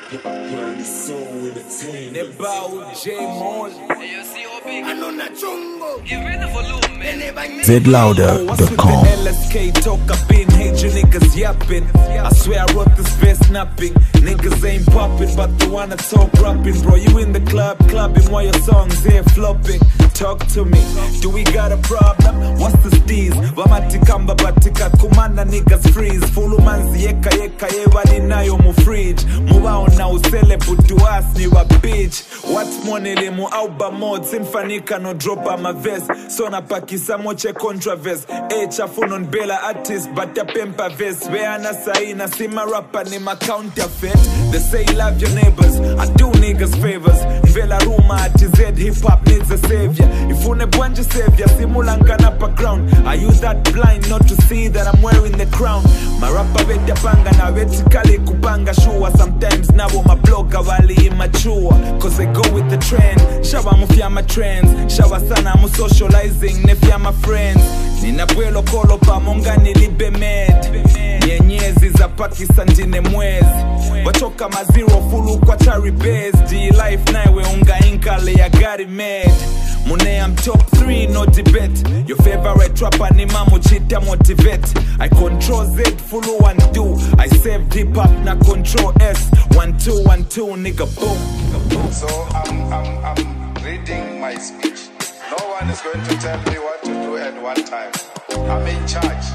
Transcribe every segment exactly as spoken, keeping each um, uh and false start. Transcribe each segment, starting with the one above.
Z Louder dot com. L S K talk, I've been hate you niggas yapping. I swear I wrote this verse napping. Niggas ain't popping, but they wanna talk rapping. Bro, you in the club clubbing while your songs here flopping. Talk to me, do we got a problem? What's the steez? Vamatikamba batika kumana niggas freeze. Fulu manzi yeka yeka yewali nayo mu fridge. Mubao na usele putu asni wa bitch. What's money limu auba mod sinfanika no drop on my vest. So na pakisa moche controverse. Eh chafu non bela artist but ya pempa vest. Weana saina sima rapper ni ma counterfeit. They say love your neighbors, I do niggas favors. Vela Ruma at Z hip hop needs a savior. If une bwanje savior, simulangana background. Are you that blind not to see that I'm wearing the crown? My rapper vete panga na vertically kupanga shua. Sometimes now my blogger wali immature. Cause they go with the trend. Shawa mufia my trends. Shawa sana mu socializing nefia my friends. Nina puelo kolo pa monga nilibe med. Nyenyezi za Pakistan jine mwezi. Wachoka maziro fulu kwa chari base. G life naiwe unga inkale ya gari med. Mune I'm top three, no debate. Your favorite rapper ni mamu chita motivate. I control Z, fulu one two. I save hip hop na control S. One two, one two, nigga boom. So I'm, I'm, I'm reading my speech. No one is going to tell me what to do at one time. I'm in charge.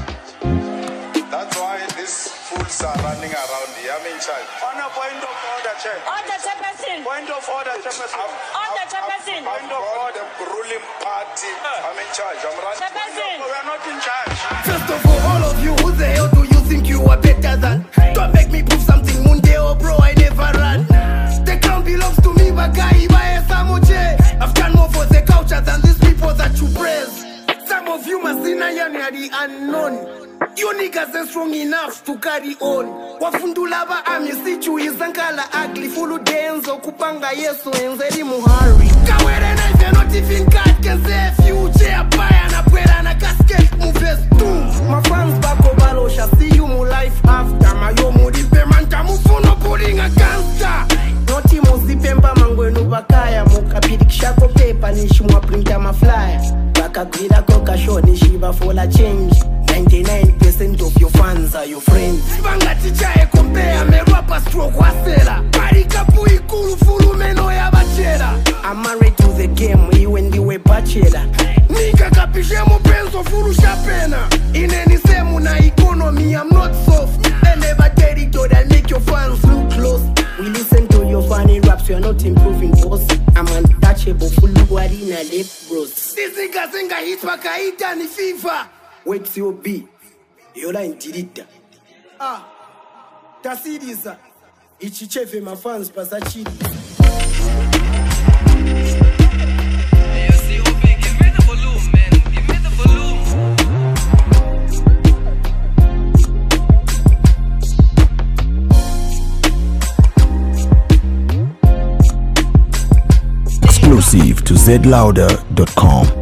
That's why these fools are running around here. I'm in charge. On a point of order, Chair. Order, Chairperson. Point of order, Chairperson. Order, Chairperson. Point of order, the ruling party. I'm in charge. I'm running. Chairperson. We are not in charge. First of all, all of you, who the hell do you think you are better than? Don't make me prove something, Mundeo, bro, I never run. The crown belongs to me, Bagai, Bae, Samoche. I've done more for the culture than these people that you praise. Some of you must deny the unknown. You niggas ain't strong enough to carry on. Wafundulaba amisichu izankala ugly. Fulu denzo kupanga yeso enzeli muhari. Kawere na if you're not even God can say future. Paya na pwera na casket moves too. My fans back over shall see you mu life after. Mayo mu dipe manta mufuno pulling a gangster. Noti muzipemba mangwenu bakaya. Mukapidi kishako paper nishi mwa printa ma flyer. Baka grida koka show nishiba for la change. ninety-nine percent of your fans are your friends. Bangati chae compare me rapper stroke wasela. Parika pui kulu fulu meno ya bachela. I'm married to the game, you and you a bachelor. Nika kapishe mo penso fulu shapena. In any semu na economy, I'm not soft. I never territory that make your fans look close. We listen to your funny raps, you're not improving, boss. I'm untouchable, fulu warina lip bros. This nigga zinga hit wakaita ni FIFA. Wait till you be. Yola indirita. Ah. Tasiriza. Ichichefe my fans pasachiri. Give me the volume, man. Give me the volume. Exclusive to Z Louder dot com.